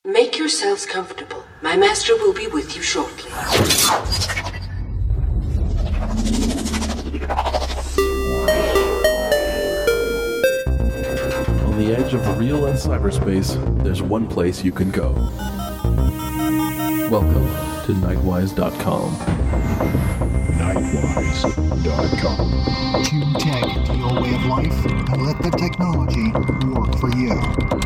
Make yourselves comfortable. My master will be with you shortly. On the edge of real and cyberspace, there's one place you can go. Welcome to Nightwise.com. Nightwise.com. Tune tech to your way of life and let the technology work for you.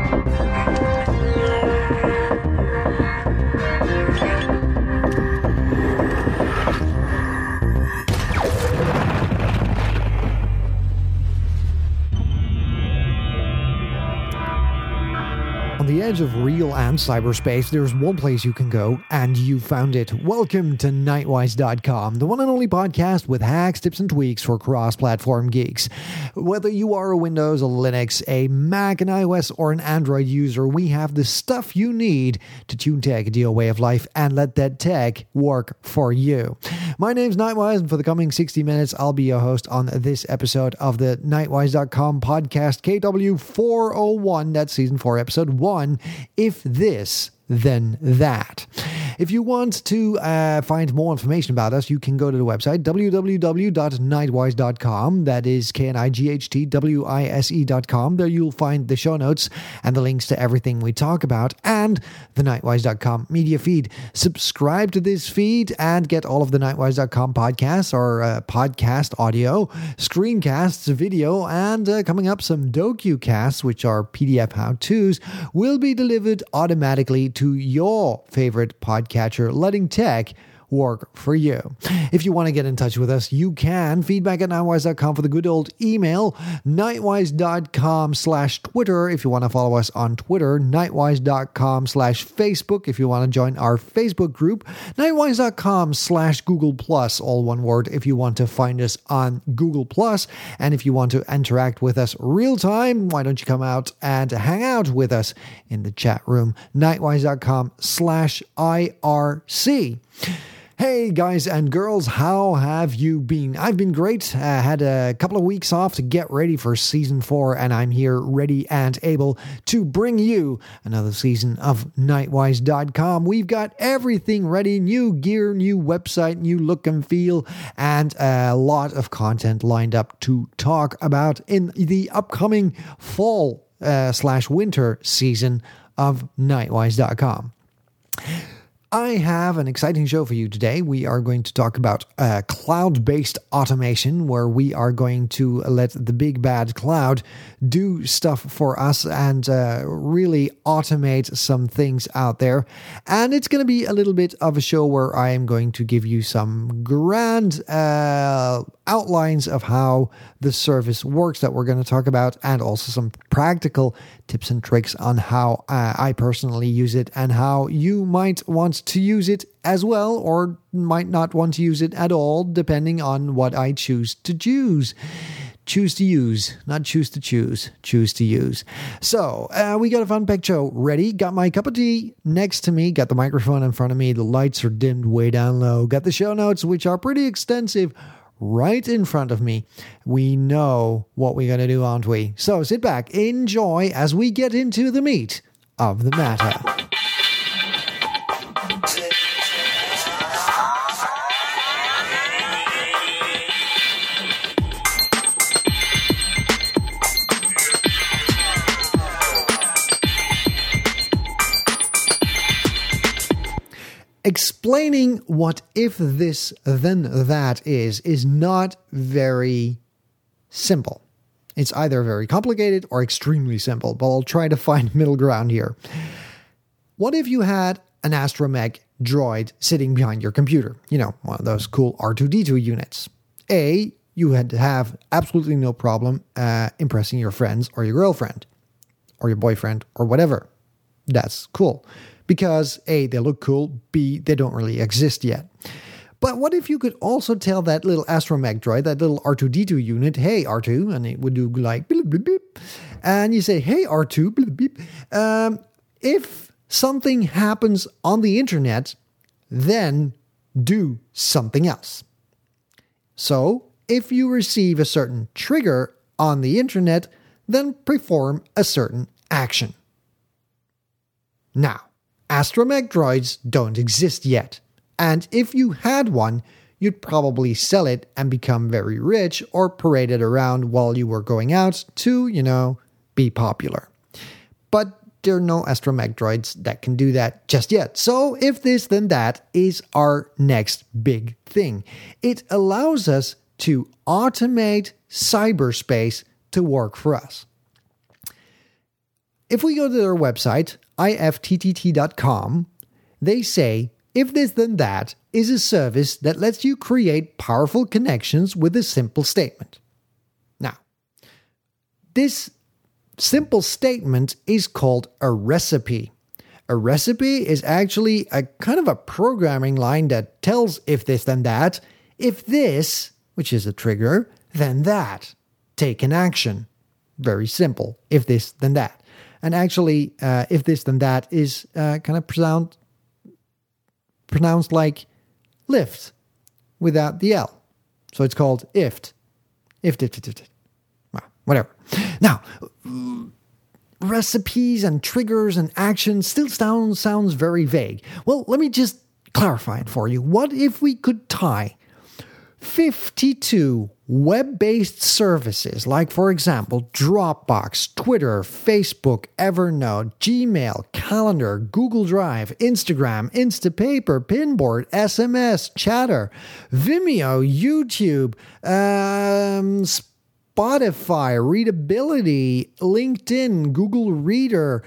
On the edge of real and cyberspace, there's one place you can go, and you found it. Welcome to Nightwise.com, the one and only podcast with hacks, tips, and tweaks for cross-platform geeks. Whether you are a Windows, a Linux, a Mac, an iOS, or an Android user, we have the stuff you need to tune tech to your way of life and let that tech work for you. My name's Nightwise, and for the coming 60 minutes, I'll be your host on this episode of the Nightwise.com podcast, KW401, that's Season 4, Episode 1, If This, Then That. If you want to find more information about us, you can go to the website www.nightwise.com. That is KNIGHTWISE.com. There you'll find the show notes and the links to everything we talk about and the Nightwise.com media feed. Subscribe to this feed and get all of the Nightwise.com podcasts or podcast audio, screencasts, video, and coming up some DocuCasts, which are PDF how-tos, will be delivered automatically to your favorite podcatcher, letting tech work for you. If you want to get in touch with us, you can. Feedback at nightwise.com for the good old email. Nightwise.com/Twitter if you want to follow us on Twitter. Nightwise.com/Facebook if you want to join our Facebook group. Nightwise.com/Google Plus, all one word, if you want to find us on Google Plus. And if you want to interact with us real time, why don't you come out and hang out with us in the chat room? Nightwise.com/IRC. Hey guys and girls, how have you been? I've been great. Had a couple of weeks off to get ready for Season 4, and I'm here ready and able to bring you another season of Nightwise.com. We've got everything ready, new gear, new website, new look and feel, and a lot of content lined up to talk about in the upcoming fall/winter season of Nightwise.com. I have an exciting show for you today. We are going to talk about cloud-based automation, where we are going to let the big bad cloud do stuff for us and really automate some things out there. And it's going to be a little bit of a show where I am going to give you some grand outlines of how the service works that we're going to talk about, and also some practical tips and tricks on how I personally use it and how you might want to use it as well, or might not want to use it at all, depending on what I choose to use. Choose to use, not choose to choose. Choose to use. So, we got a fun-packed show ready. Got my cup of tea next to me. Got the microphone in front of me. The lights are dimmed way down low. Got the show notes, which are pretty extensive, right in front of me. We know what we're going to do, aren't we? So sit back, enjoy as we get into the meat of the matter. Explaining what if this then that is not very simple. It's either very complicated or extremely simple, but I'll try to find middle ground here. What if you had an astromech droid sitting behind your computer? You know, one of those cool R2-D2 units. You had to have absolutely no problem impressing your friends or your girlfriend or your boyfriend or whatever. That's cool. Because A, they look cool, B, they don't really exist yet. But what if you could also tell that little astromech droid, that little R2-D2 unit, hey R2, and it would do like beep, beep, beep, and you say, hey R2, beep, beep. If something happens on the internet, then do something else. So if you receive a certain trigger on the internet, then perform a certain action. Now, astromech droids don't exist yet. And if you had one, you'd probably sell it and become very rich or parade it around while you were going out to, be popular. But there are no astromech droids that can do that just yet. So if this then that is our next big thing. It allows us to automate cyberspace to work for us. If we go to their website, ifttt.com, they say, if this then that is a service that lets you create powerful connections with a simple statement. Now, this simple statement is called a recipe. A recipe is actually a kind of a programming line that tells if this then that, if this, which is a trigger, then that. Take an action. Very simple. If this, then that. And actually, if this, then that is kind of pronounced like lift without the L. So it's called ift. Ift. Well, whatever. Now, recipes and triggers and actions still sounds very vague. Well, let me just clarify it for you. What if we could tie 52 web-based services, like, for example, Dropbox, Twitter, Facebook, Evernote, Gmail, Calendar, Google Drive, Instagram, Instapaper, Pinboard, SMS, Chatter, Vimeo, YouTube, Spotify, Readability, LinkedIn, Google Reader,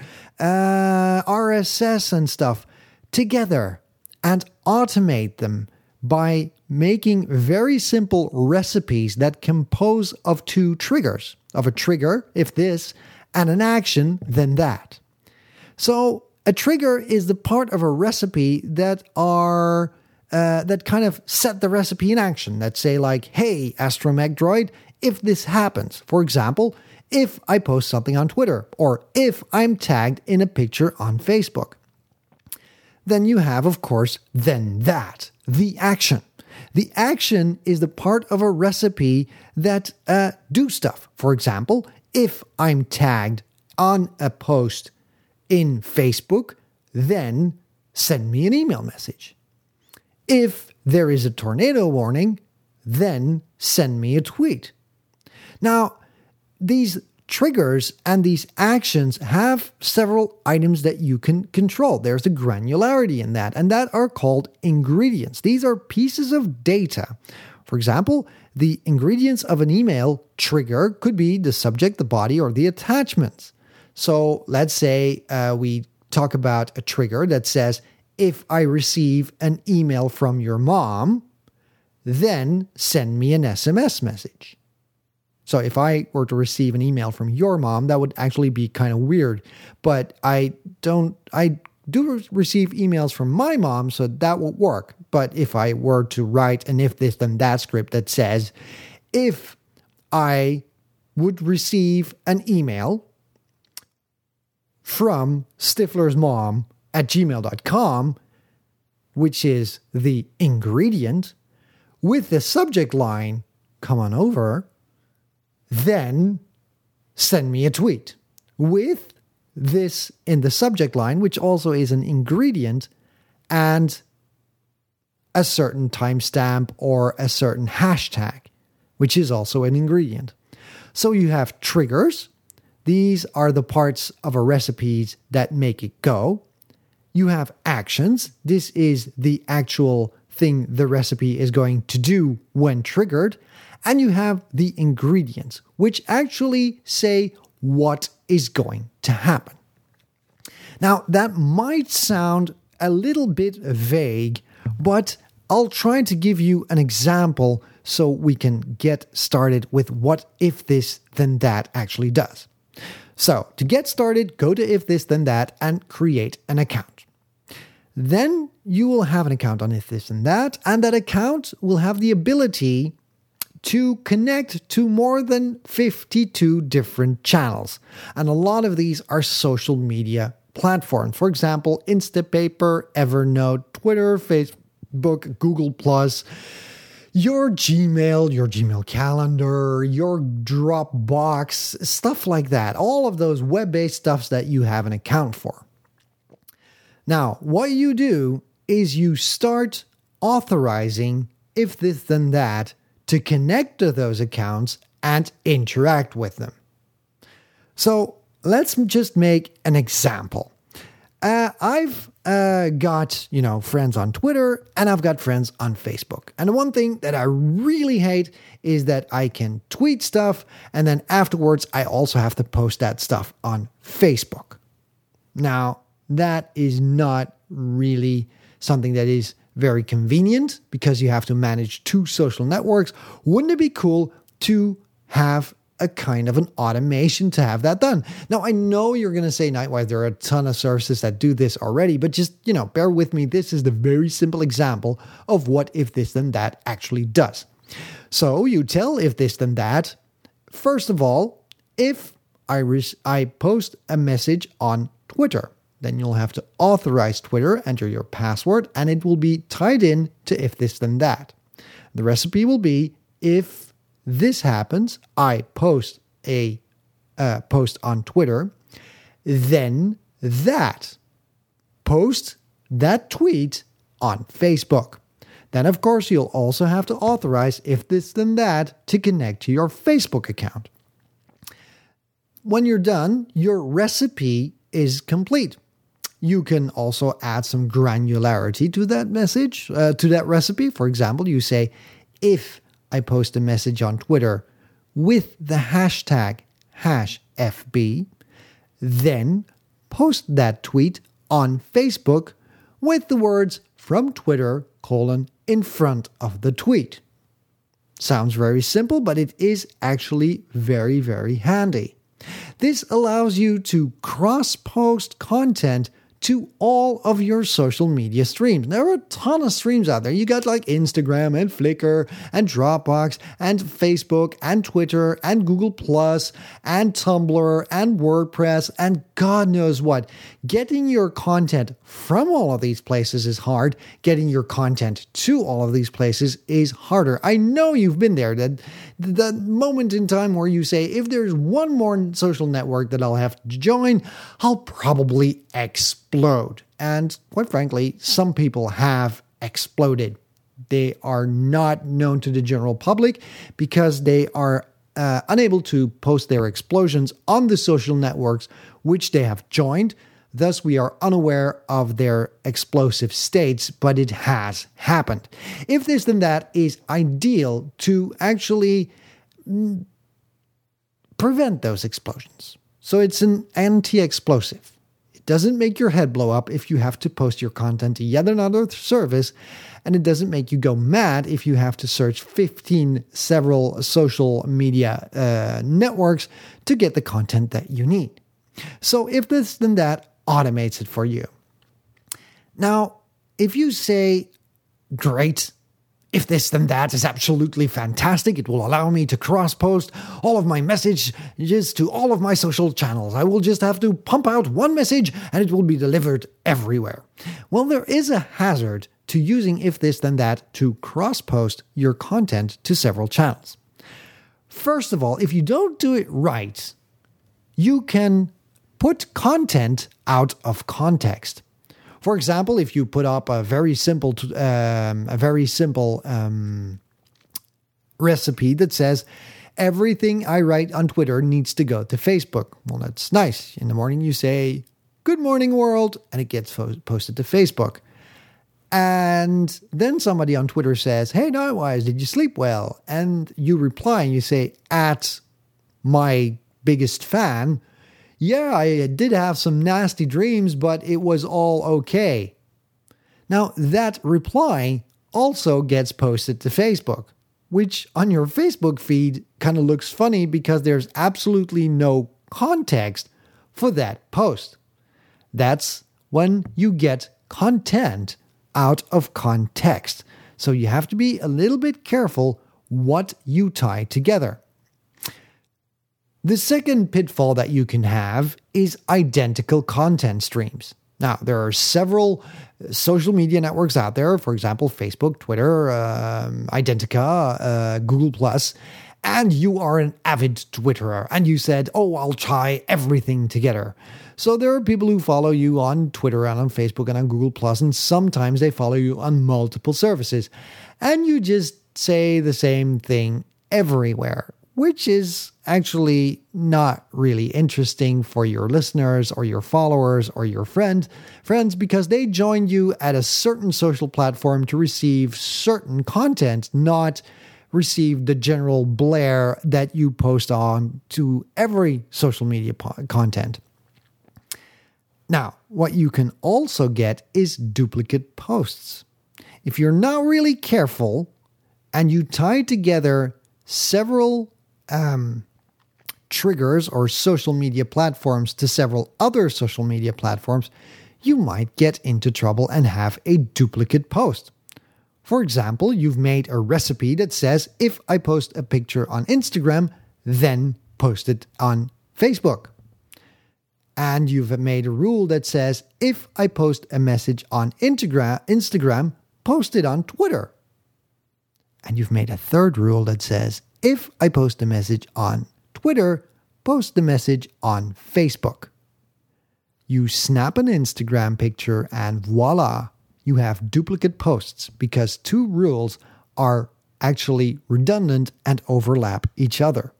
RSS and stuff together and automate them by making very simple recipes that compose of two triggers, of a trigger, if this, and an action, then that. So a trigger is the part of a recipe that kind of set the recipe in action, that say like, hey, astromech droid, if this happens, for example, if I post something on Twitter, or if I'm tagged in a picture on Facebook. Then you have, of course, then that, the action. The action is the part of a recipe that do stuff. For example, if I'm tagged on a post in Facebook, then send me an email message. If there is a tornado warning, then send me a tweet. Now, these triggers and these actions have several items that you can control. There's the granularity in that, and that are called ingredients. These are pieces of data. For example, the ingredients of an email trigger could be the subject, the body, or the attachments. So let's say we talk about a trigger that says, if I receive an email from your mom, then send me an SMS message. So if I were to receive an email from your mom, that would actually be kind of weird. But I do receive emails from my mom, so that would work. But if I were to write an if this then that script that says, if I would receive an email from Stifler's mom at gmail.com, which is the ingredient, with the subject line, come on over, then send me a tweet with this in the subject line, which also is an ingredient, and a certain timestamp or a certain hashtag, which is also an ingredient. So you have triggers. These are the parts of a recipe that make it go. You have actions. This is the actual thing the recipe is going to do when triggered. And you have the ingredients, which actually say what is going to happen. Now, that might sound a little bit vague, but I'll try to give you an example so we can get started with what if this then that actually does. So, to get started, go to if this then that and create an account. Then you will have an account on if this and that account will have the ability to connect to more than 52 different channels. And a lot of these are social media platforms. For example, Instapaper, Evernote, Twitter, Facebook, Google+, your Gmail calendar, your Dropbox, stuff like that. All of those web-based stuffs that you have an account for. Now, what you do is you start authorizing if this then that to connect to those accounts and interact with them. So let's just make an example. I've got, friends on Twitter and I've got friends on Facebook. And the one thing that I really hate is that I can tweet stuff and then afterwards I also have to post that stuff on Facebook. Now, that is not really something that is very convenient because you have to manage 2 social networks. Wouldn't it be cool to have a kind of an automation to have that done? Now, I know you're going to say, Nightwise, there are a ton of services that do this already, but just, bear with me. This is the very simple example of what if this then that actually does. So you tell if this then that, first of all, if I post a message on Twitter, then you'll have to authorize Twitter, enter your password, and it will be tied in to if this then that. The recipe will be if this happens, I post a post on Twitter, then that post that tweet on Facebook. Then, of course, you'll also have to authorize if this then that to connect to your Facebook account. When you're done, your recipe is complete. You can also add some granularity to that message, to that recipe. For example, you say, if I post a message on Twitter with the hashtag #FB, then post that tweet on Facebook with the words from Twitter : in front of the tweet. Sounds very simple, but it is actually very, very handy. This allows you to cross-post content to all of your social media streams. There are a ton of streams out there. You got like Instagram and Flickr and Dropbox and Facebook and Twitter and Google Plus and Tumblr and WordPress and God knows what. Getting your content from all of these places is hard. Getting your content to all of these places is harder. I know you've been there. The moment in time where you say, if there's one more social network that I'll have to join, I'll probably explode. And quite frankly, some people have exploded. They are not known to the general public because they are unable to post their explosions on the social networks which they have joined. Thus, we are unaware of their explosive states, but it has happened. If this then that is ideal to actually prevent those explosions. So it's an anti-explosive. It doesn't make your head blow up if you have to post your content to yet another service, and it doesn't make you go mad if you have to search 15 several social media networks to get the content that you need. So if this then that automates it for you. Now, if you say, great, if this then that is absolutely fantastic, it will allow me to cross-post all of my messages to all of my social channels. I will just have to pump out one message and it will be delivered everywhere. Well, there is a hazard to using if this then that to cross-post your content to several channels. First of all, if you don't do it right, you can put content out of context. For example, if you put up a very simple recipe that says, everything I write on Twitter needs to go to Facebook. Well, that's nice. In the morning you say, good morning world, and it gets posted to Facebook. And then somebody on Twitter says, hey, Nightwise, did you sleep well? And you reply and you say, at my biggest fan, yeah, I did have some nasty dreams, but it was all okay. Now, that reply also gets posted to Facebook, which on your Facebook feed kind of looks funny because there's absolutely no context for that post. That's when you get content out of context. So you have to be a little bit careful what you tie together. The second pitfall that you can have is identical content streams. Now, there are several social media networks out there, for example, Facebook, Twitter, Identica, Google+, and you are an avid Twitterer, and you said, oh, I'll tie everything together. So there are people who follow you on Twitter and on Facebook and on Google+, and sometimes they follow you on multiple services. And you just say the same thing everywhere, which is actually not really interesting for your listeners or your followers or your friends, because they joined you at a certain social platform to receive certain content, not receive the general blare that you post on to every social media content. Now, what you can also get is duplicate posts. If you're not really careful and you tie together several triggers or social media platforms to several other social media platforms, you might get into trouble and have a duplicate post. For example, you've made a recipe that says, if I post a picture on Instagram, then post it on Facebook. And you've made a rule that says, if I post a message on Instagram, post it on Twitter. And you've made a third rule that says, if I post a message on Twitter, post the message on Facebook. You snap an Instagram picture and voila, you have duplicate posts because two rules are actually redundant and overlap each other.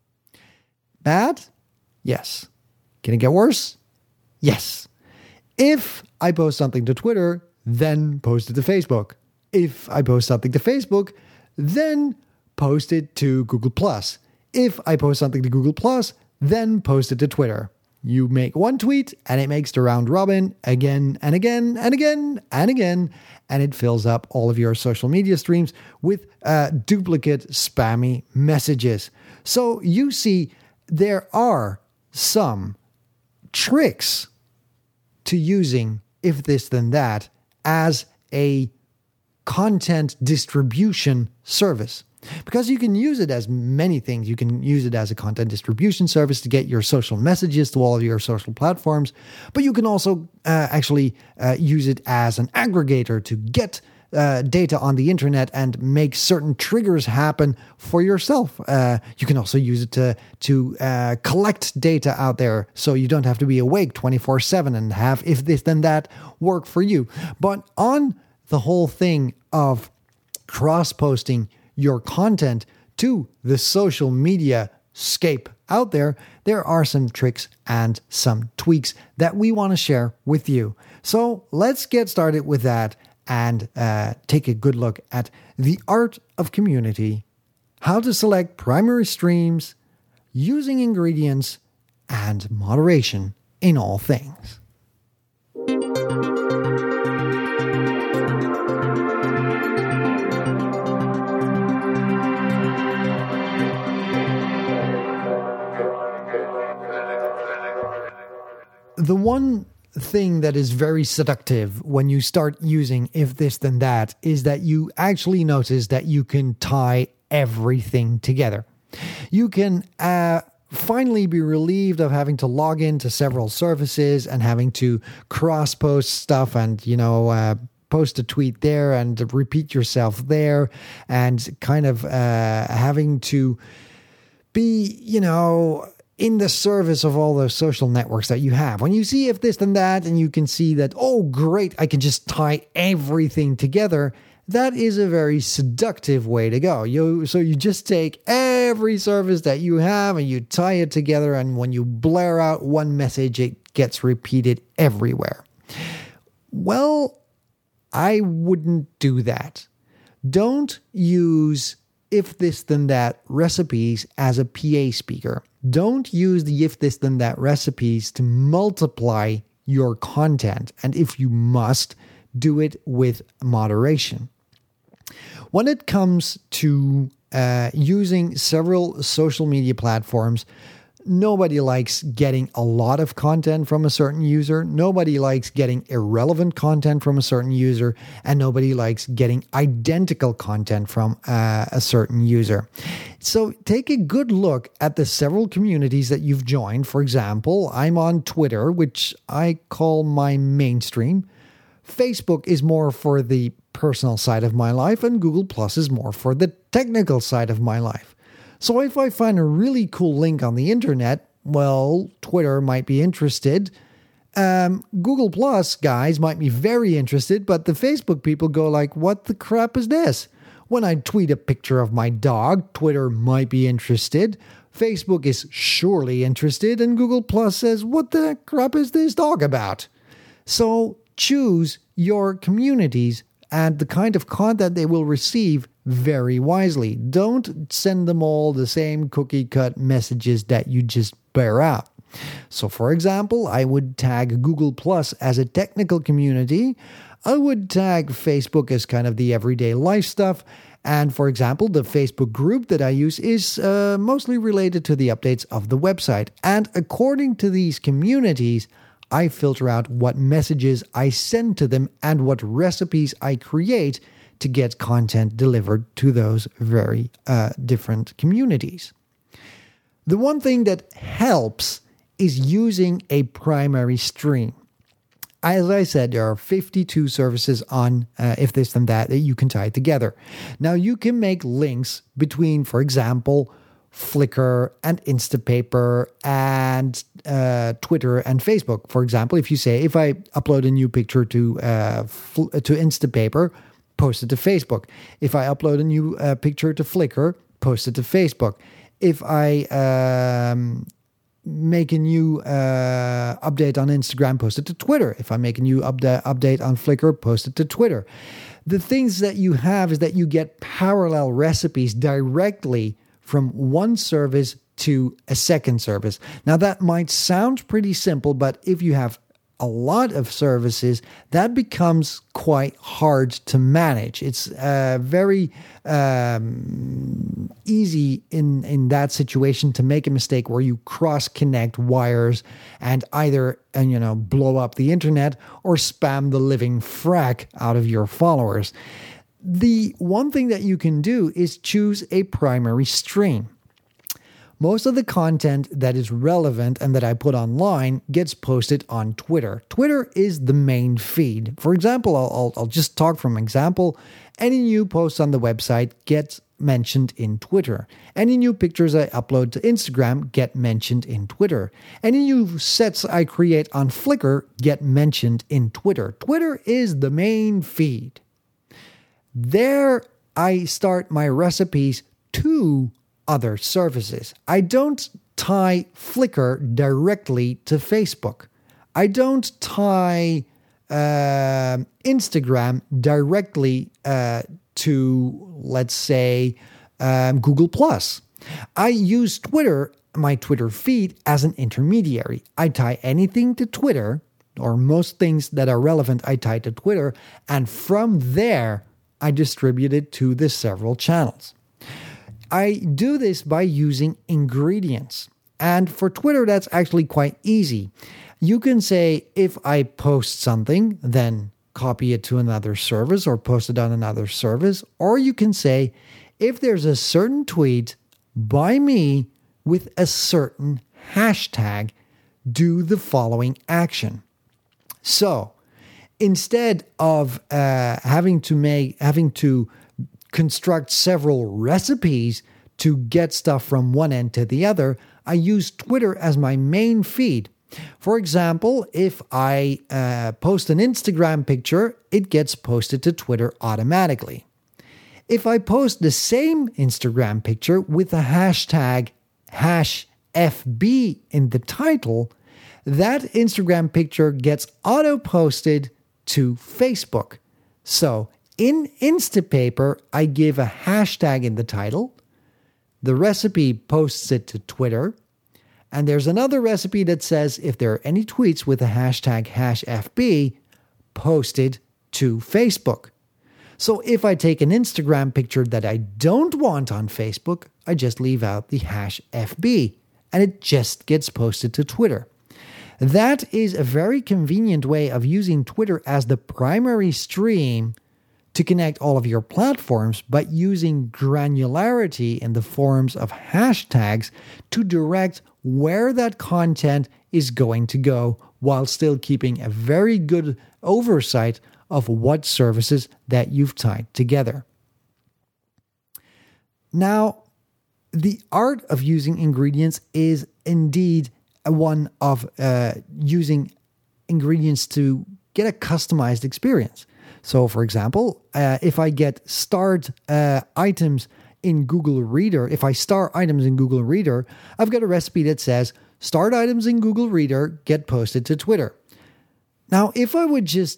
Bad? Yes. Can it get worse? Yes. If I post something to Twitter, then post it to Facebook. If I post something to Facebook, then post it to Google+. If I post something to Google+, then post it to Twitter. You make one tweet and it makes the round robin again and again and again and again, and it fills up all of your social media streams with duplicate spammy messages. So you see, there are some tricks to using if this then that as a content distribution service. Because you can use it as many things. You can use it as a content distribution service to get your social messages to all of your social platforms. But you can also actually use it as an aggregator to get data on the internet and make certain triggers happen for yourself. You can also use it to collect data out there so you don't have to be awake 24/7 and have if this then that work for you. But on the whole thing of cross-posting your content to the social media scape out there, there are some tricks and some tweaks that we want to share with you. So let's get started with that and take a good look at the art of community, how to select primary streams, using ingredients, and moderation in all things. The one thing that is very seductive when you start using if this then that is that you actually notice that you can tie everything together. You can finally be relieved of having to log into several services and having to cross post stuff and post a tweet there and repeat yourself there and kind of having to be in the service of all those social networks that you have. When you see if this then that and you can see that, oh great, I can just tie everything together, that is a very seductive way to go. So you just take every service that you have and you tie it together, and when you blare out one message, it gets repeated everywhere. Well, I wouldn't do that. Don't use if this then that recipes as a PA speaker. Don't use the if this then that recipes to multiply your content. And if you must, do it with moderation. When it comes to using several social media platforms, nobody likes getting a lot of content from a certain user. Nobody likes getting irrelevant content from a certain user. And nobody likes getting identical content from a certain user. So take a good look at the several communities that you've joined. For example, I'm on Twitter, which I call my mainstream. Facebook is more for the personal side of my life, and Google Plus is more for the technical side of my life. So if I find a really cool link on the internet, well, Twitter might be interested. Google Plus guys might be very interested, but the Facebook people go like, what the crap is this? When I tweet a picture of my dog, Twitter might be interested. Facebook is surely interested, and Google Plus says, what the crap is this dog about? So choose your communities and the kind of content they will receive very wisely. Don't send them all the same cookie cut messages that you just bear out. So for example, I would tag Google Plus as a technical community. I would tag Facebook as kind of the everyday life stuff. And for example, the Facebook group that I use is mostly related to the updates of the website. And according to these communities, I filter out what messages I send to them and what recipes I create to get content delivered to those very different communities. The one thing that helps is using a primary stream. As I said, there are 52 services on If This Then That you can tie together. Now, you can make links between, for example, Flickr and Instapaper and Twitter and Facebook. For example, if you say, if I upload a new picture to Instapaper, post it to Facebook. If I upload a new picture to Flickr, post it to Facebook. If I make a new update on Instagram, post it to Twitter. If I make a new update on Flickr, post it to Twitter. The things that you have is that you get parallel recipes directly from one service to a second service. Now that might sound pretty simple, but if you have a lot of services, that becomes quite hard to manage. It's very easy in that situation to make a mistake where you cross-connect wires and either blow up the internet or spam the living frack out of your followers. The one thing that you can do is choose a primary stream. Most of the content that is relevant and that I put online gets posted on Twitter. Twitter is the main feed. For example, I'll just talk from example. Any new posts on the website gets mentioned in Twitter. Any new pictures I upload to Instagram get mentioned in Twitter. Any new sets I create on Flickr get mentioned in Twitter. Twitter is the main feed. There I start my recipes to other services. I don't tie Flickr directly to Facebook. I don't tie Instagram directly to, let's say, Google+. I use Twitter, my Twitter feed, as an intermediary. I tie anything to Twitter, or most things that are relevant I tie to Twitter, and from there, I distribute it to the several channels. I do this by using ingredients. And for Twitter, that's actually quite easy. You can say, if I post something, then copy it to another service or post it on another service. Or you can say, if there's a certain tweet by me with a certain hashtag, do the following action. So instead of having to construct several recipes to get stuff from one end to the other, I use Twitter as my main feed. For example, if I post an Instagram picture, it gets posted to Twitter automatically. If I post the same Instagram picture with the hashtag #FB in the title, that Instagram picture gets auto-posted to Facebook. So in Instapaper, I give a hashtag in the title. The recipe posts it to Twitter. And there's another recipe that says if there are any tweets with the hashtag #FB, posted to Facebook. So if I take an Instagram picture that I don't want on Facebook, I just leave out the #FB and it just gets posted to Twitter. That is a very convenient way of using Twitter as the primary stream to connect all of your platforms, but using granularity in the forms of hashtags to direct where that content is going to go, while still keeping a very good oversight of what services that you've tied together. Now, the art of using ingredients is indeed one of using ingredients to get a customized experience. So, for example, if I get starred items in Google Reader, if I star items in Google Reader, I've got a recipe that says, starred items in Google Reader get posted to Twitter. Now, if I would just,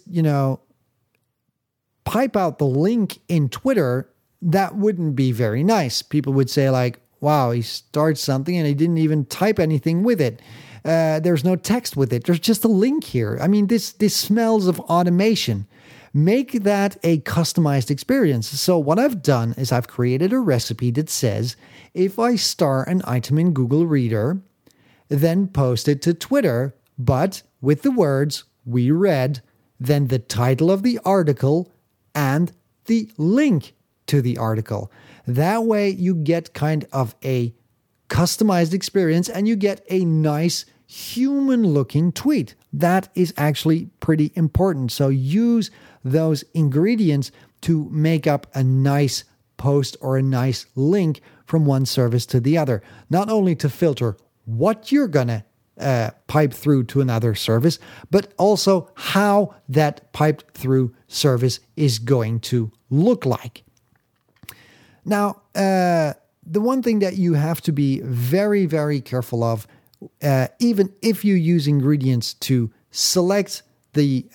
pipe out the link in Twitter, that wouldn't be very nice. People would say like, wow, he started something and he didn't even type anything with it. There's no text with it. There's just a link here. I mean, this smells of automation. Make that a customized experience. So what I've done is I've created a recipe that says, if I star an item in Google Reader, then post it to Twitter, but with the words, we read, then the title of the article and the link to the article. That way you get kind of a customized experience and you get a nice human-looking tweet. That is actually pretty important. So use those ingredients to make up a nice post or a nice link from one service to the other. Not only to filter what you're going to pipe through to another service, but also how that piped through service is going to look like. Now, the one thing that you have to be very, very careful of, even if you use ingredients to select the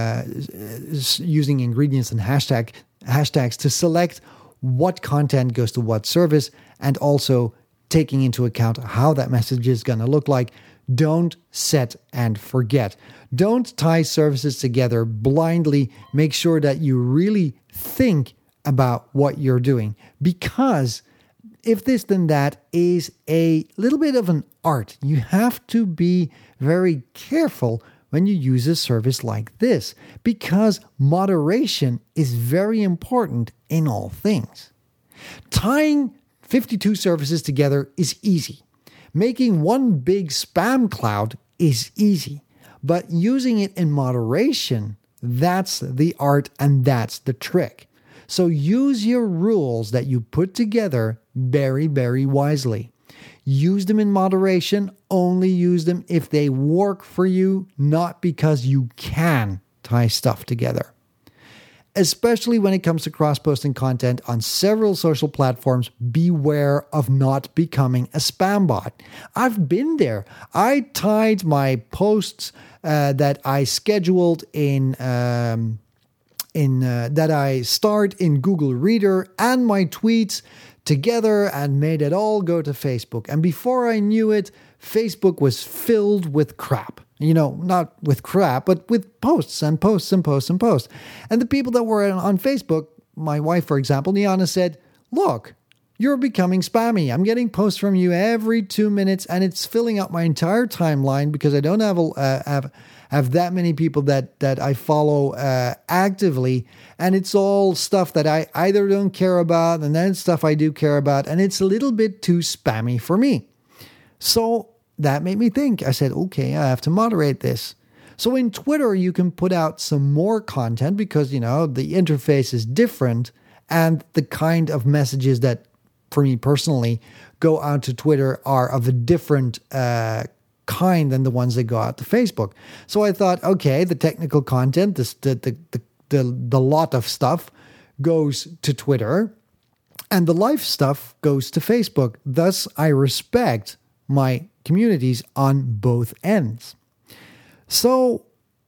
using ingredients and hashtags to select what content goes to what service, and also taking into account how that message is going to look like. Don't set and forget. Don't tie services together blindly. Make sure that you really think about what you're doing, because if this then that is a little bit of an art. You have to be very careful when you use a service like this, because moderation is very important in all things. Tying 52 services together is easy. Making one big spam cloud is easy. But using it in moderation, that's the art and that's the trick. So use your rules that you put together very, very wisely. Use them in moderation. Only use them if they work for you, not because you can tie stuff together. Especially when it comes to cross-posting content on several social platforms, beware of not becoming a spam bot. I've been there. I tied my posts that I scheduled that I start in Google Reader and my tweets together and made it all go to Facebook. And before I knew it, Facebook was filled with crap. Not with crap, but with posts and posts and posts and posts. And the people that were on Facebook, my wife, for example, Niana, said, look, you're becoming spammy. I'm getting posts from you every 2 minutes and it's filling up my entire timeline because I don't have that many people that I follow actively. And it's all stuff that I either don't care about and then stuff I do care about. And it's a little bit too spammy for me. So that made me think. I said, okay, I have to moderate this. So in Twitter, you can put out some more content because, the interface is different and the kind of messages that, for me personally, go out to Twitter are of a different kind than the ones that go out to Facebook. So I thought, okay, the technical content, the lot of stuff goes to Twitter and the life stuff goes to Facebook. Thus, I respect my communities on both ends. So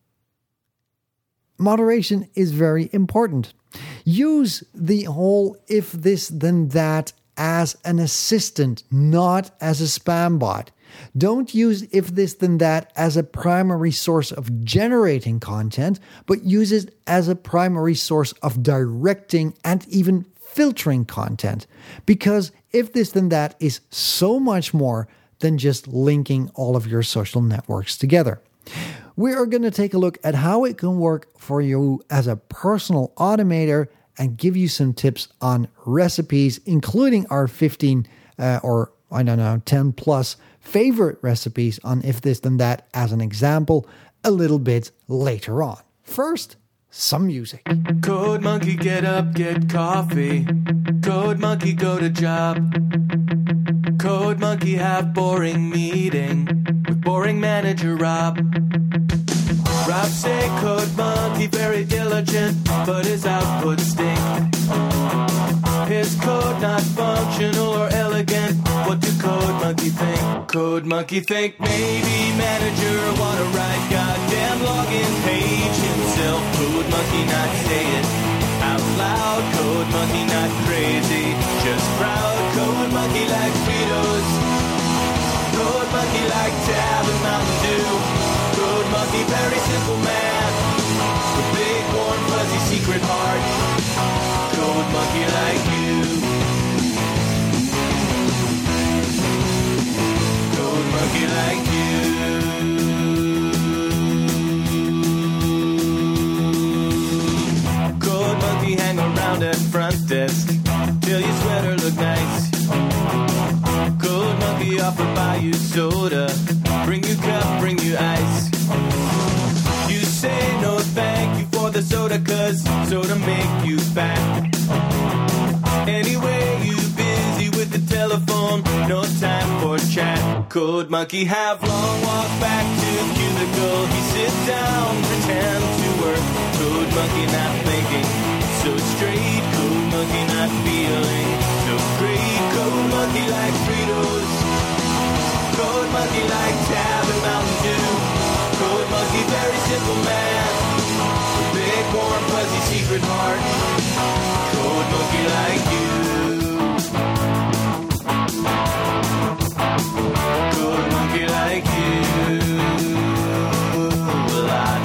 moderation is very important. Use the whole if this then that as an assistant, not as a spam bot. Don't use if this then that as a primary source of generating content, but use it as a primary source of directing and even filtering content. Because if this then that is so much more than just linking all of your social networks together. We are going to take a look at how it can work for you as a personal automator and give you some tips on recipes, including our 15 or 10 plus favorite recipes on if this then that as an example a little bit later on. First, some music. Code Monkey, get up, get coffee. Code Monkey, go to job. Code Monkey have boring meeting with boring manager Rob. Rob say Code Monkey very diligent, but his output stink. His code not functional or elegant. What do Code Monkey think? Code Monkey think maybe manager wanna write goddamn login page himself. Code Monkey not say it out loud. Code Monkey not crazy, just proud. Code Monkey like Fritos. Code Monkey like Tab and Mountain Dew. Code Monkey very simple man with big warm fuzzy secret heart. Code Monkey like you. Code Monkey like you. Code Monkey hang around at front desk till your sweater look nice. Code Monkey offer buy you soda, bring you cup, bring you ice. You say no thank you for the soda, cause soda make you fat. Anyway, you busy with the telephone, no time for chat. Code Monkey have long walk back to cubicle. He sit down, pretend to work. Code Monkey not thinking so straight. Code Monkey not feeling so great. Code Monkey like Fritos. Code Monkey like Tab and Mountain Dew. Code Monkey very simple man with big warm fuzzy secret heart. Code Monkey like you. Code Monkey like you a lot.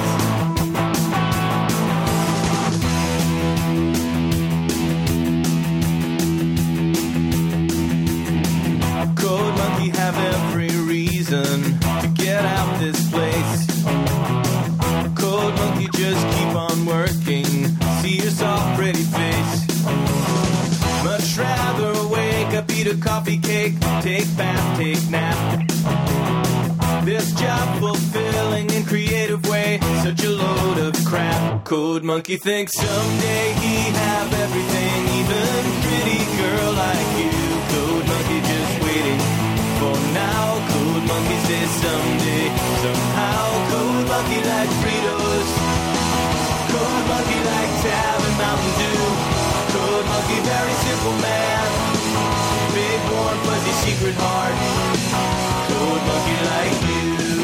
Code Monkey have every reason to get out this place. Code Monkey just keep on working, see your soft pretty face. Much rather wake up, eat a coffee cake, take bath, take nap. This job fulfilling in creative way, such a load of crap. Code Monkey thinks someday he have everything, even pretty girl like you. Code Monkey just waiting for now. Code Monkey says someday, somehow. Code Monkey like Fritos. Code Monkey like Tab and Mountain Dew. Code Monkey very simple man, big warm fuzzy secret heart. Code Monkey like you.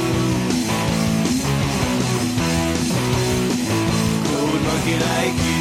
Code Monkey like you.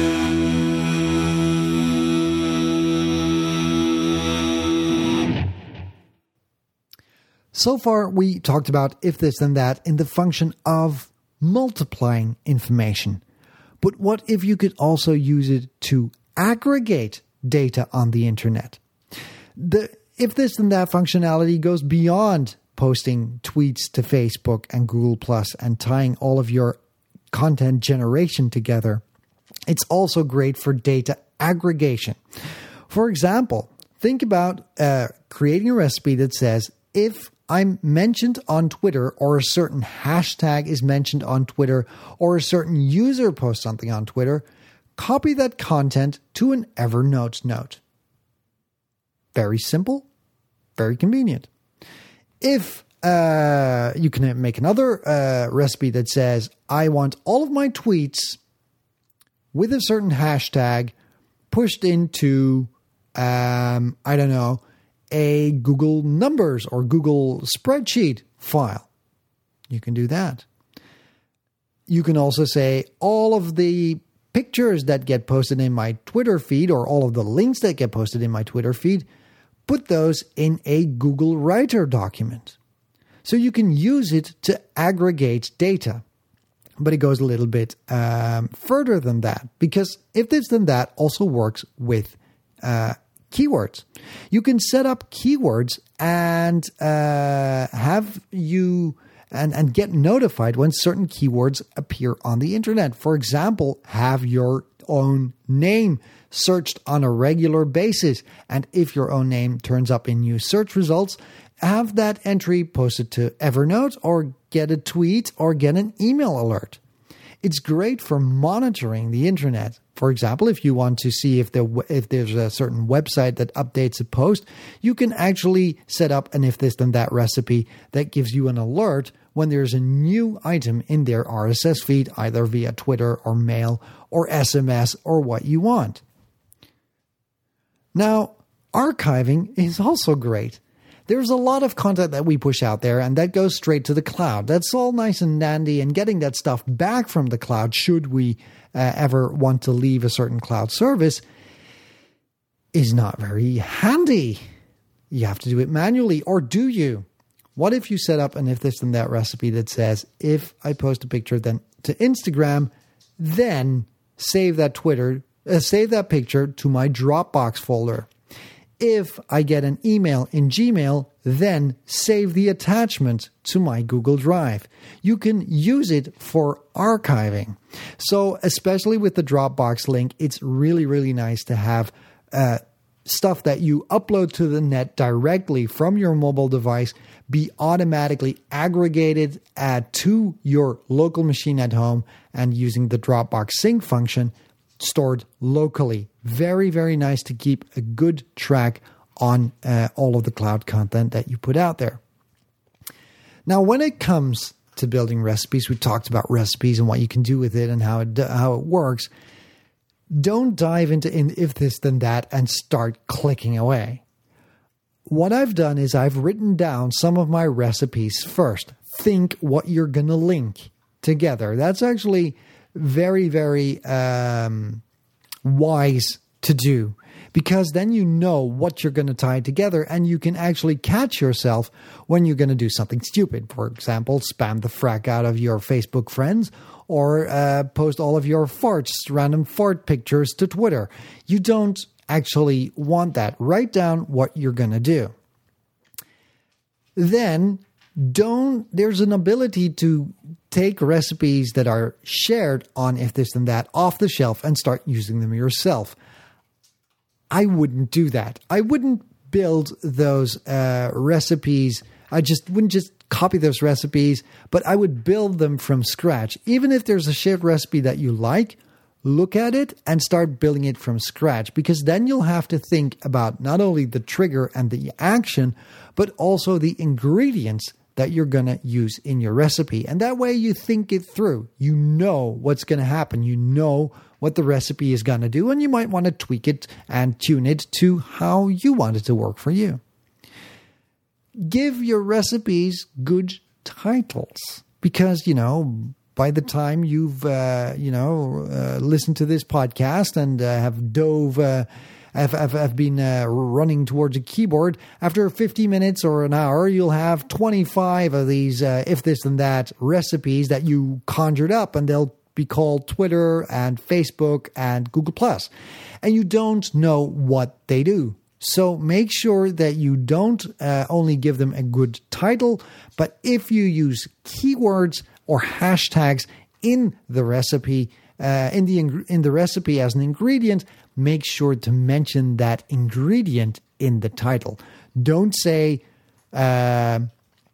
So far, we talked about if this then that in the function of multiplying information. But what if you could also use it to aggregate data on the internet? The if this then that functionality goes beyond posting tweets to Facebook and Google Plus and tying all of your content generation together. It's also great for data aggregation. For example, think about creating a recipe that says, if I'm mentioned on Twitter, or a certain hashtag is mentioned on Twitter, or a certain user posts something on Twitter, copy that content to an Evernote note. Very simple, very convenient. If you can make another recipe that says, I want all of my tweets with a certain hashtag pushed into, a Google Numbers or Google Spreadsheet file. You can do that. You can also say all of the pictures that get posted in my Twitter feed, or all of the links that get posted in my Twitter feed, put those in a Google Writer document. So you can use it to aggregate data. But it goes a little bit further than that, because if this then that also works with keywords. You can set up keywords and have you and get notified when certain keywords appear on the internet. For example, have your own name searched on a regular basis. And if your own name turns up in new search results, have that entry posted to Evernote, or get a tweet, or get an email alert. It's great for monitoring the internet For example, if you want to see if there's a certain website that updates a post, you can actually set up an if this then that recipe that gives you an alert when there's a new item in their RSS feed, either via Twitter or mail or SMS or what you want. Now, archiving is also great. There's a lot of content that we push out there, and that goes straight to the cloud. That's all nice and dandy, and getting that stuff back from the cloud, should we ever want to leave a certain cloud service, is not very handy. You have to do it manually, or do you? What if you set up an if this then that recipe that says, if I post a picture then to Instagram, then save that picture to my Dropbox folder. If I get an email in Gmail, then save the attachment to my Google Drive. You can use it for archiving. So especially with the Dropbox link, it's really, really nice to have stuff that you upload to the net directly from your mobile device be automatically aggregated to your local machine at home, and using the Dropbox sync function stored locally. Very, very nice to keep a good track on all of the cloud content that you put out there. Now, when it comes to building recipes, we talked about recipes and what you can do with it and how it works. Don't dive into if this then that and start clicking away. What I've done is I've written down some of my recipes first. Think what you're going to link together. That's actually very, very wise to do, because then you know what you're going to tie together, and you can actually catch yourself when you're going to do something stupid. For example, spam the frack out of your Facebook friends, or post all of your random fart pictures to Twitter. You don't actually want that. Write down what you're going to do. Then there's an ability to take recipes that are shared on if this then that off the shelf and start using them yourself. I wouldn't do that. I wouldn't build those recipes. I wouldn't just copy those recipes, but I would build them from scratch. Even if there's a shared recipe that you like, look at it and start building it from scratch, because then you'll have to think about not only the trigger and the action, but also the ingredients that you're going to use in your recipe. And that way you think it through. You know what's going to happen. You know what the recipe is going to do, and you might want to tweak it and tune it to how you want it to work for you. Give your recipes good titles, because, by the time you've, listened to this podcast and have been running towards a keyboard, after 50 minutes or an hour, you'll have 25 of these if this and that recipes that you conjured up, and they'll be called Twitter and Facebook and Google+. And you don't know what they do. So make sure that you don't only give them a good title, but if you use keywords or hashtags in the recipe, in the recipe as an ingredient, make sure to mention that ingredient in the title. Don't say Instagram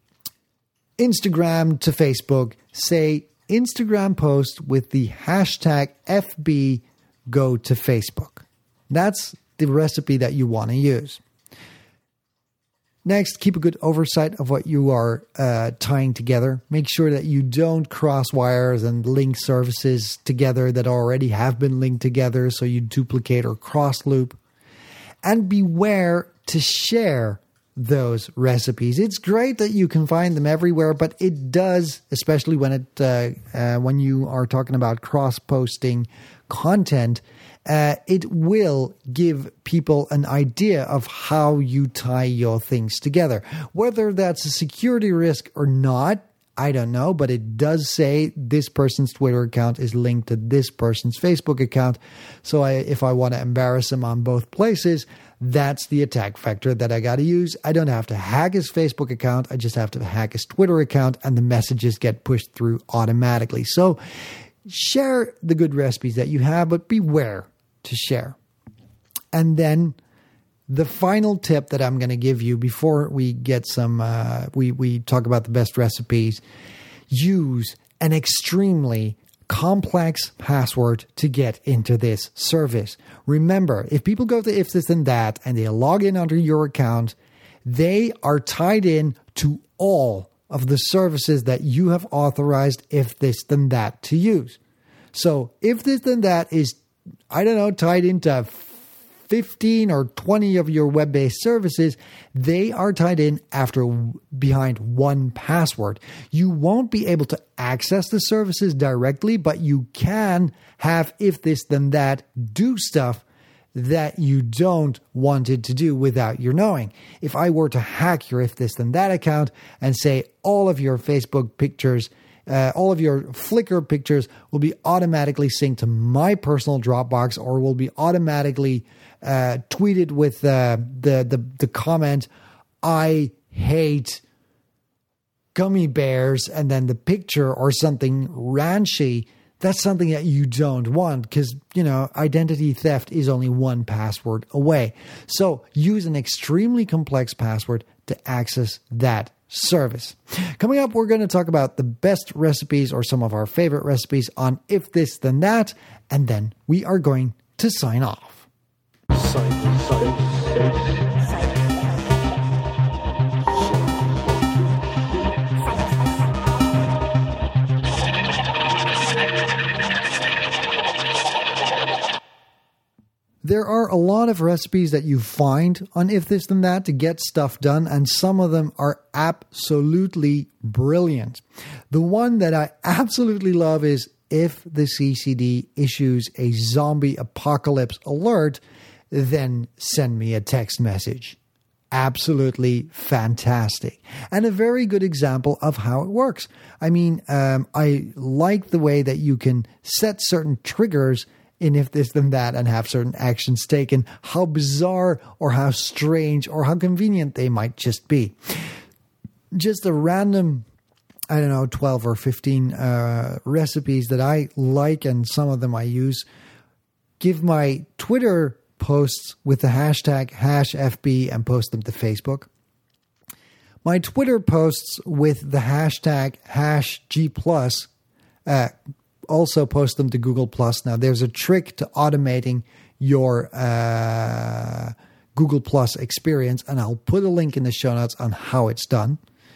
to Facebook. Say Instagram post with the hashtag FB go to Facebook. That's the recipe that you want to use. Next, keep a good oversight of what you are tying together. Make sure that you don't cross wires and link services together that already have been linked together, so you duplicate or cross loop. And beware to share those recipes. It's great that you can find them everywhere, but it does, especially when you are talking about cross-posting content, it will give people an idea of how you tie your things together. Whether that's a security risk or not, I don't know, but it does say this person's Twitter account is linked to this person's Facebook account. So if I want to embarrass him on both places, that's the attack vector that I got to use. I don't have to hack his Facebook account. I just have to hack his Twitter account, and the messages get pushed through automatically. So share the good recipes that you have, but beware to share. And then the final tip that I'm going to give you before we get we talk about the best recipes, use an extremely complex password to get into this service. Remember, if people go to If This Then That and they log in under your account, they are tied in to all of the services that you have authorized If This Then That to use. So If This Then That is, tied into 15 or 20 of your web-based services, they are tied in behind one password. You won't be able to access the services directly, but you can have If This Then That do stuff that you don't want it to do without your knowing. If I were to hack your If This Then That account and say all of your Facebook pictures, all of your Flickr pictures will be automatically synced to my personal Dropbox, or will be automatically tweeted with the comment, "I hate gummy bears," and then the picture or something ranchy, that's something that you don't want, because, identity theft is only one password away. So use an extremely complex password to access that service. Coming up, we're going to talk about the best recipes, or some of our favorite recipes, on If This Then That, and then we are going to sign off. There are a lot of recipes that you find on If This Then That to get stuff done, and some of them are absolutely brilliant. The one that I absolutely love is if the CCD issues a zombie apocalypse alert, then send me a text message. Absolutely fantastic. And a very good example of how it works. I mean, I like the way that you can set certain triggers in If This Then That and have certain actions taken, how bizarre or how strange or how convenient they might just be. Just a random, 12 or 15 recipes that I like, and some of them I use. Give my Twitter posts with the hashtag #FB and post them to Facebook. My Twitter posts with the hashtag #G+, also post them to Google+. Now, there's a trick to automating your Google+ experience, and I'll put a link in the show notes on how it's done.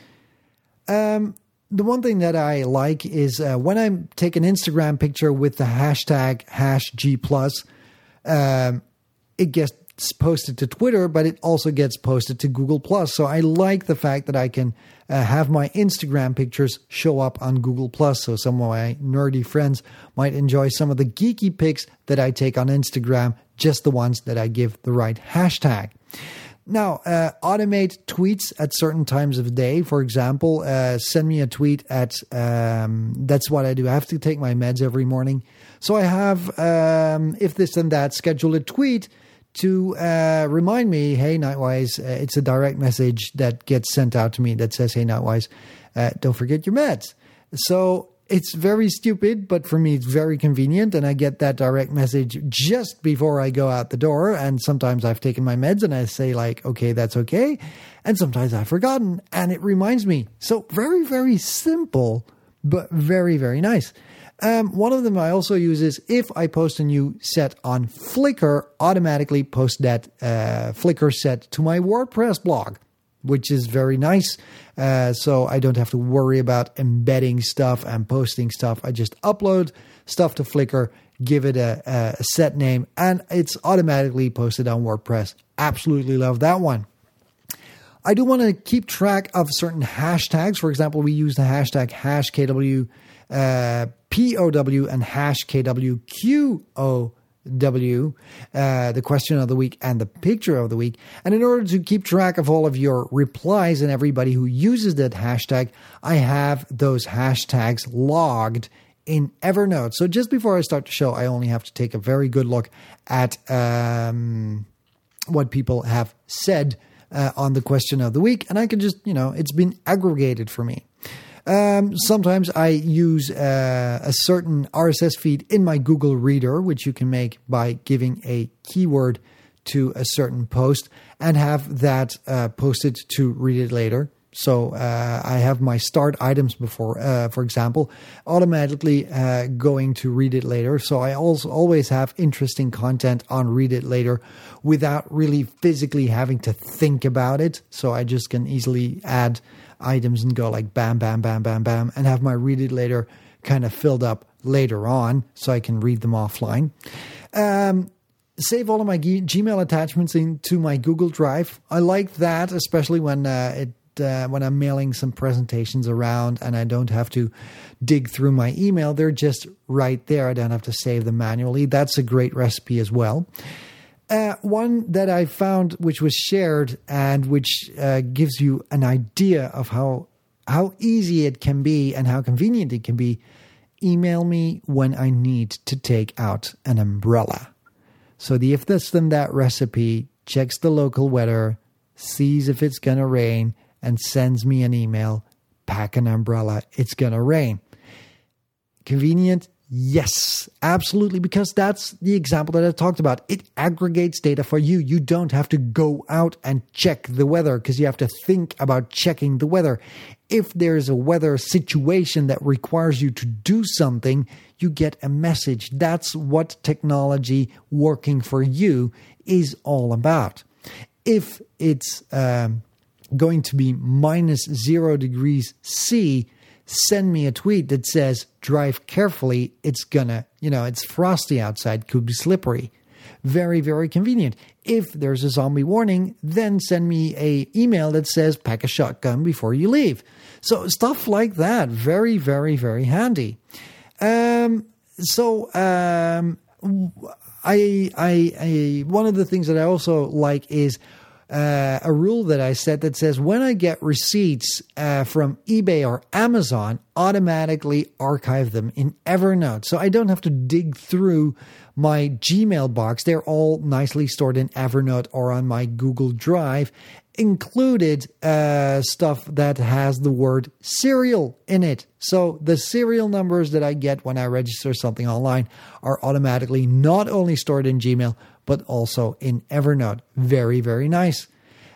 The one thing that I like is when I take an Instagram picture with the hashtag #G+, it gets posted to Twitter, but it also gets posted to Google+. So I like the fact that I can have my Instagram pictures show up on Google+. So some of my nerdy friends might enjoy some of the geeky pics that I take on Instagram, just the ones that I give the right hashtag. Now, automate tweets at certain times of the day. For example, send me a tweet at, that's what I do. I have to take my meds every morning. So I have, If This Then That, schedule a tweet to remind me, hey, Nightwise, it's a direct message that gets sent out to me that says, hey, Nightwise, don't forget your meds. So it's very stupid, but for me, it's very convenient. And I get that direct message just before I go out the door. And sometimes I've taken my meds and I say like, okay, that's okay. And sometimes I've forgotten and it reminds me. So very, very simple, but very, very nice. One of them I also use is if I post a new set on Flickr, automatically post that Flickr set to my WordPress blog, which is very nice. So I don't have to worry about embedding stuff and posting stuff. I just upload stuff to Flickr, give it a set name, and it's automatically posted on WordPress. Absolutely love that one. I do want to keep track of certain hashtags. For example, we use the hashtag #KW POW and #KWQOW, the question of the week and the picture of the week. And in order to keep track of all of your replies and everybody who uses that hashtag, I have those hashtags logged in Evernote. So just before I start the show, I only have to take a very good look at what people have said on the question of the week. And I can just, it's been aggregated for me. Sometimes I use a certain RSS feed in my Google Reader, which you can make by giving a keyword to a certain post and have that posted to read it later. So I have my start items before, for example, automatically going to read it later. So I also always have interesting content on read it later without really physically having to think about it. So I just can easily add items and go like bam, bam, bam, bam, bam, and have my read it later kind of filled up later on so I can read them offline. Save all of my Gmail attachments into my Google Drive. I like that, especially when when I'm mailing some presentations around and I don't have to dig through my email. They're just right there. I don't have to save them manually. That's a great recipe as well. One that I found, which was shared and which gives you an idea of how easy it can be and how convenient it can be. Email me when I need to take out an umbrella. So the if this then that recipe checks the local weather, sees if it's going to rain, and sends me an email, pack an umbrella, it's going to rain. Convenient? Yes, absolutely, because that's the example that I talked about. It aggregates data for you. You don't have to go out and check the weather because you have to think about checking the weather. If there's a weather situation that requires you to do something, you get a message. That's what technology working for you is all about. If it's going to be -0 degrees C, send me a tweet that says, drive carefully. It's gonna, it's frosty outside, could be slippery. Very, very convenient. If there's a zombie warning, then send me a email that says, pack a shotgun before you leave. So stuff like that. Very, very, very handy. One of the things that I also like is a rule that I set that says when I get receipts from eBay or Amazon, automatically archive them in Evernote. So I don't have to dig through my Gmail box. They're all nicely stored in Evernote or on my Google Drive, included stuff that has the word serial in it. So the serial numbers that I get when I register something online are automatically not only stored in Gmail, but also in Evernote. Very, very nice.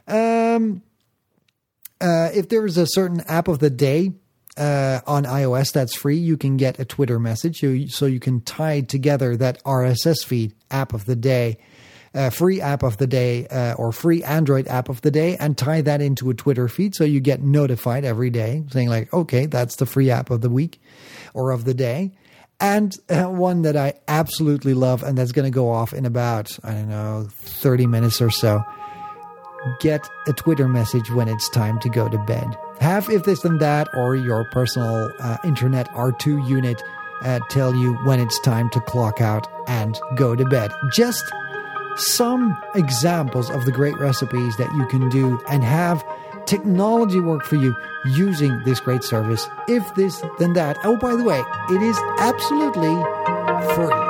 If there is a certain app of the day on iOS that's free, you can get a Twitter message. So you can tie together that RSS feed app of the day, free app of the day, or free Android app of the day, and tie that into a Twitter feed. So you get notified every day saying like, okay, that's the free app of the week or of the day. And one that I absolutely love, and that's going to go off in about, 30 minutes or so. Get a Twitter message when it's time to go to bed. Have If This Then That or your personal internet R2 unit tell you when it's time to clock out and go to bed. Just some examples of the great recipes that you can do and have technology work for you using this great service. If This Then That. Oh, by the way, it is absolutely free.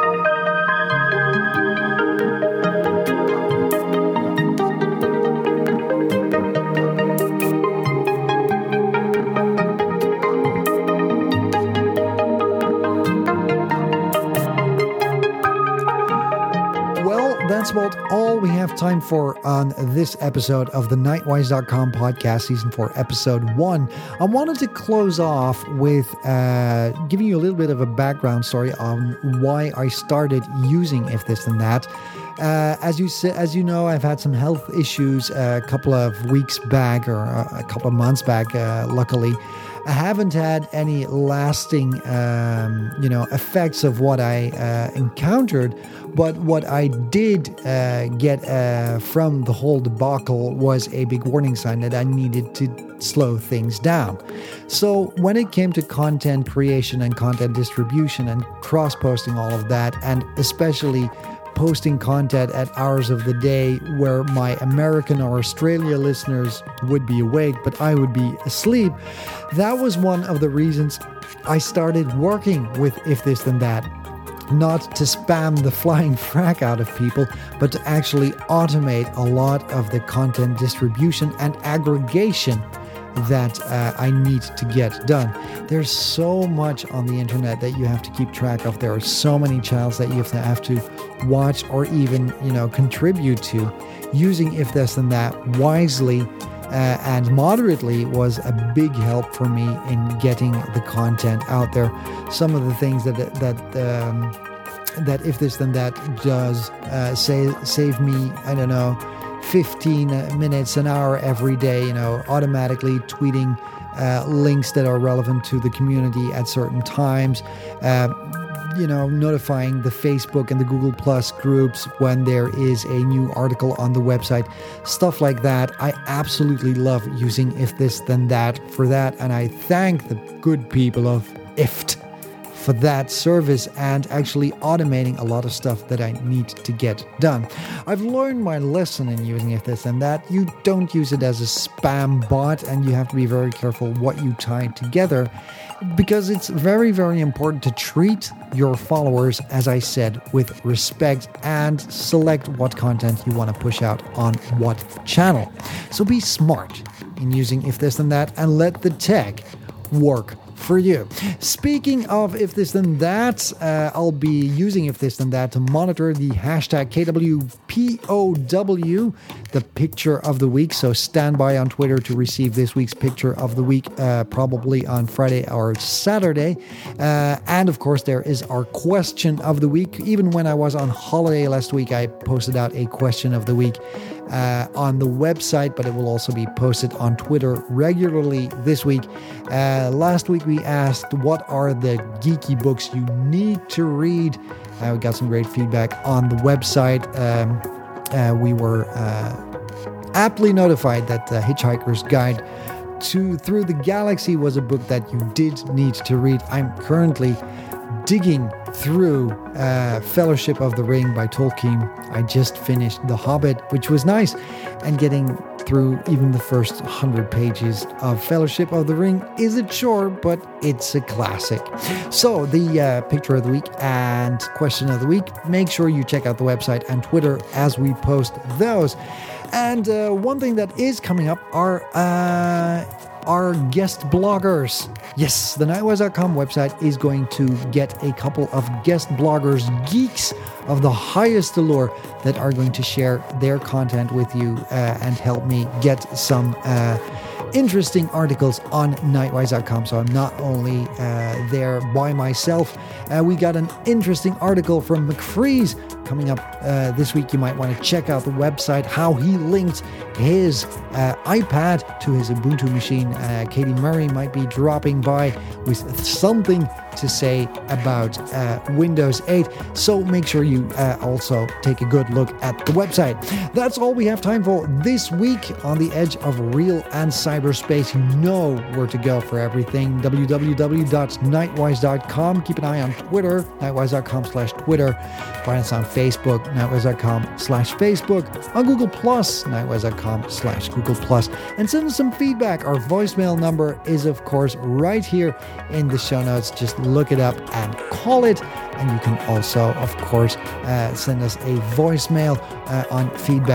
That's about all we have time for on this episode of the Nightwise.com podcast, season 4, episode 1. I wanted to close off with giving you a little bit of a background story on why I started using If This Then That. As you know, I've had some health issues a couple of weeks back, or a couple of months back, luckily. I haven't had any lasting, effects of what I encountered, but what I did get from the whole debacle was a big warning sign that I needed to slow things down. So when it came to content creation and content distribution and cross-posting all of that, and especially posting content at hours of the day where my American or Australia listeners would be awake, but I would be asleep, that was one of the reasons I started working with If This Then That. Not to spam the flying frack out of people, but to actually automate a lot of the content distribution and aggregation that I need to get done. There's so much on the internet that you have to keep track of. There are so many channels that you have to watch or even, contribute to. Using If This Then That wisely and moderately was a big help for me in getting the content out there. Some of the things that If This Then That does save me, I don't know, 15 minutes, an hour every day, automatically tweeting links that are relevant to the community at certain times, notifying the Facebook and the Google Plus groups when there is a new article on the website, stuff like that. I absolutely love using If This Then That for that, and I thank the good people of IFT for that service and actually automating a lot of stuff that I need to get done. I've learned my lesson in using If This Then That. You don't use it as a spam bot, and you have to be very careful what you tie together, because it's very, very important to treat your followers, as I said, with respect and select what content you want to push out on what channel. So be smart in using If This Then That and let the tech work for you. Speaking of If This Then That, I'll be using If This Then That to monitor the hashtag KWPOW, the picture of the week. So stand by on Twitter to receive this week's picture of the week, probably on Friday or Saturday. And of course, there is our question of the week. Even when I was on holiday last week, I posted out a question of the week on the website, but it will also be posted on Twitter regularly this week. Last week we asked, what are the geeky books you need to read? We got some great feedback on the website. We were aptly notified that The Hitchhiker's Guide Through the Galaxy was a book that you did need to read. I'm currently digging through Fellowship of the Ring by Tolkien. I just finished The Hobbit, which was nice, and getting through even the first 100 pages of Fellowship of the Ring is a chore, but it's a classic. So the picture of the week and question of the week, make sure you check out the website and Twitter as we post those. And one thing that is coming up are guest bloggers. Yes, the Nightwise.com website is going to get a couple of guest bloggers, geeks of the highest allure, that are going to share their content with you and help me get some interesting articles on Nightwise.com. So I'm not only there by myself. We got an interesting article from McFreeze coming up this week. You might want to check out the website, how he linked his iPad to his Ubuntu machine. Katie Murray might be dropping by with something to say about Windows 8. So make sure you also take a good look at the website. That's all we have time for this week on the edge of real and cyberspace. You know where to go for everything. www.nightwise.com. Keep an eye on Twitter, nightwise.com/Twitter. Find us on Facebook, nightwise.com/Facebook. On Google Plus, nightwise.com/Google Plus. And send us some feedback. Our voicemail number is, of course, right here in the show notes. Just look it up and call it. And you can also, of course, send us a voicemail on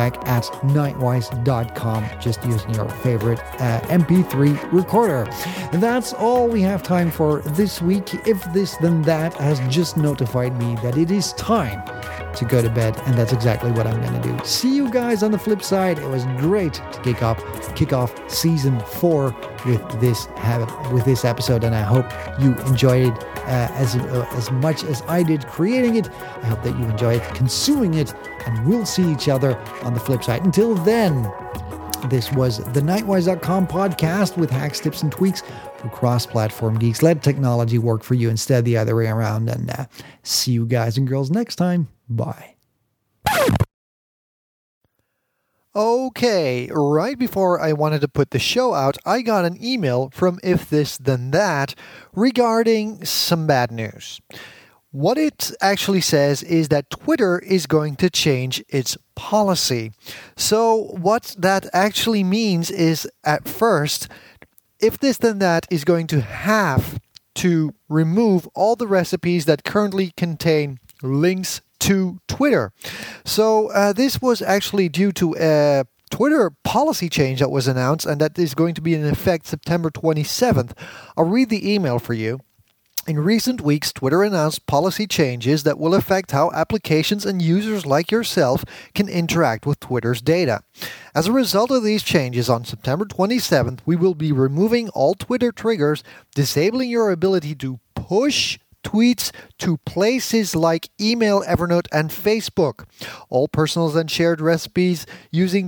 feedback@nightwise.com, just using your favorite MP3 recorder. And that's all we have time for this week. If This Then That has just notified me that it is time to go to bed, and that's exactly what I'm going to do. See you guys on the flip side. It was great to kick off season 4 with this episode, and I hope you enjoyed it as much as I did creating it. I hope that you enjoyed consuming it, and we'll see each other on the flip side. Until then, this was the Nightwise.com podcast with hacks, tips, and tweaks for cross-platform geeks. Let technology work for you instead the other way around. And see you guys and girls next time. Bye. Okay, right before I wanted to put the show out, I got an email from If This Then That regarding some bad news. What it actually says is that Twitter is going to change its policy. So what that actually means is, at first, If This Then That is going to have to remove all the recipes that currently contain links to Twitter. So this was actually due to a Twitter policy change that was announced, and that is going to be in effect September 27th. I'll read the email for you. In recent weeks, Twitter announced policy changes that will affect how applications and users like yourself can interact with Twitter's data. As a result of these changes, on September 27th, we will be removing all Twitter triggers, disabling your ability to push tweets to places like email, Evernote, and Facebook. All personal and shared recipes using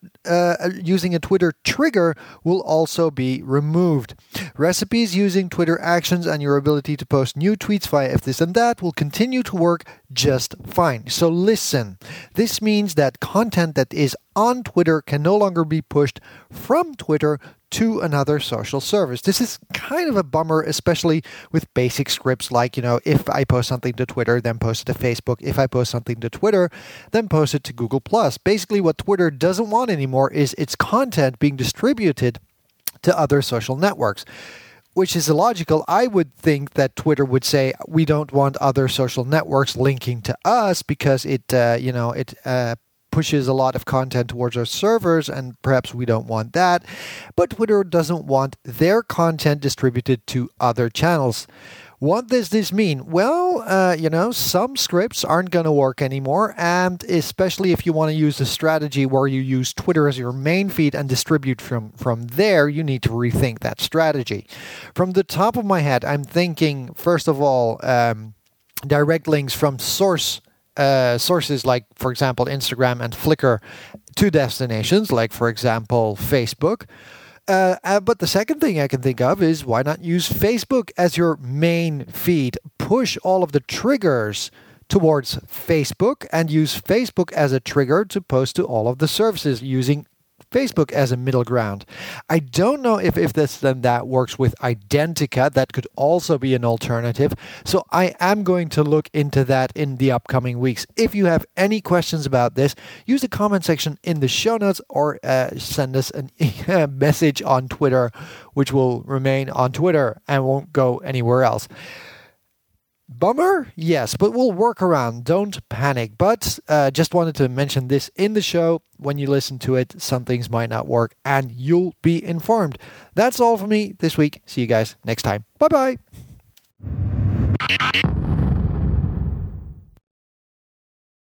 a Twitter trigger will also be removed. Recipes using Twitter actions and your ability to post new tweets via if this and that will continue to work just fine. So listen, this means that content that is on Twitter can no longer be pushed from Twitter to another social service. This is kind of a bummer, especially with basic scripts like, if I post something to Twitter, then post it to Facebook. If I post something to Twitter, then post it to Google+. Basically, what Twitter doesn't want anymore is its content being distributed to other social networks, which is illogical. I would think that Twitter would say, we don't want other social networks linking to us because it pushes a lot of content towards our servers, and perhaps we don't want that. But Twitter doesn't want their content distributed to other channels. What does this mean? Well, some scripts aren't going to work anymore, and especially if you want to use a strategy where you use Twitter as your main feed and distribute from there, you need to rethink that strategy. From the top of my head, I'm thinking, first of all, direct links from sources like, for example, Instagram and Flickr to destinations like, for example, Facebook. But the second thing I can think of is, why not use Facebook as your main feed? Push all of the triggers towards Facebook and use Facebook as a trigger to post to all of the services using Facebook as a middle ground. I don't know if this then that works with Identica. That could also be an alternative. So I am going to look into that in the upcoming weeks. If you have any questions about this, use the comment section in the show notes or send us a message on Twitter, which will remain on Twitter and won't go anywhere else. Bummer? Yes, but we'll work around. Don't panic. But just wanted to mention this in the show. When you listen to it, some things might not work, and you'll be informed. That's all for me this week. See you guys next time. Bye-bye.